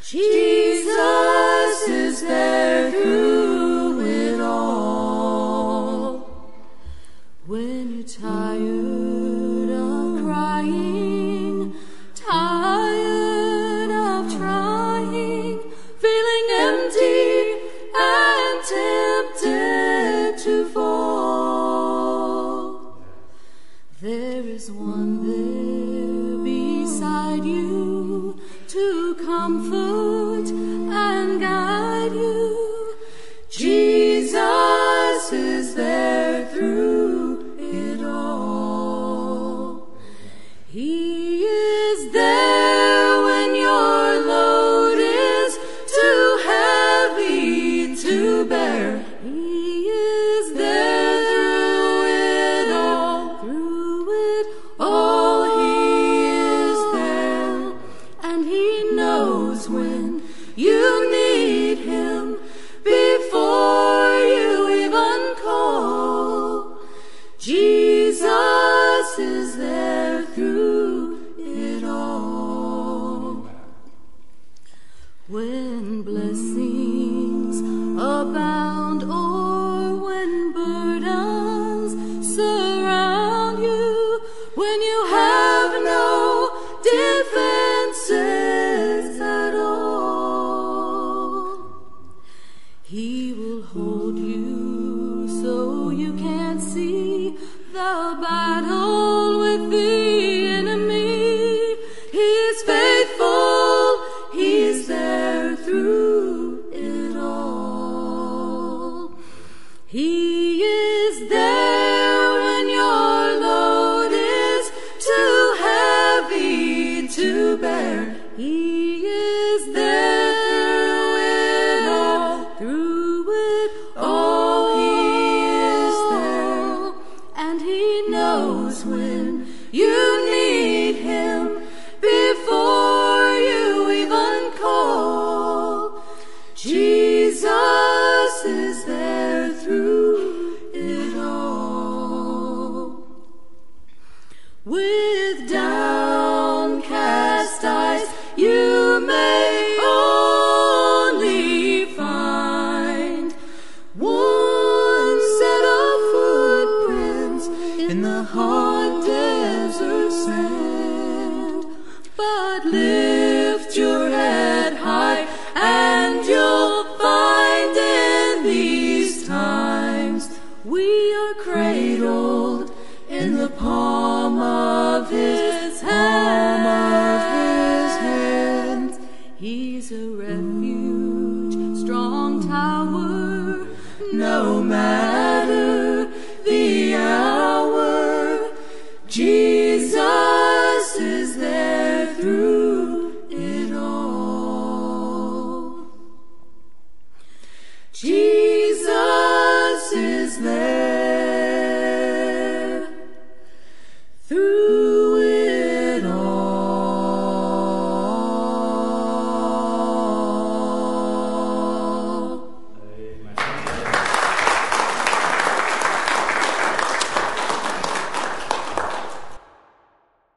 Jesus is there through it all. When you're tired of crying, tired of trying, feeling empty and tempted to fall, there is one there beside you to comfort and guide you. Jesus is there through it all. He is there when your load is too heavy to bear. He is there through it all. Through it all, He is there. And He knows when you need Him before you even call. Jesus is there through it all. When blessings abound or when burdens surround you, when you have no defenses at all, He will hold you so you can't see the battle with the enemy. He is faithful, He is there through it all. He is there when your load is too heavy to bear. He is there through it all. Through it all, He is there. And He knows when you need Him before you even call. Jesus is there through it all. With downcast eyes you may only find one set of footprints in the hard desert sand. But lift your head high and you'll find in these times we are cradled in the palm of His hand. He's a refuge, strong tower, no matter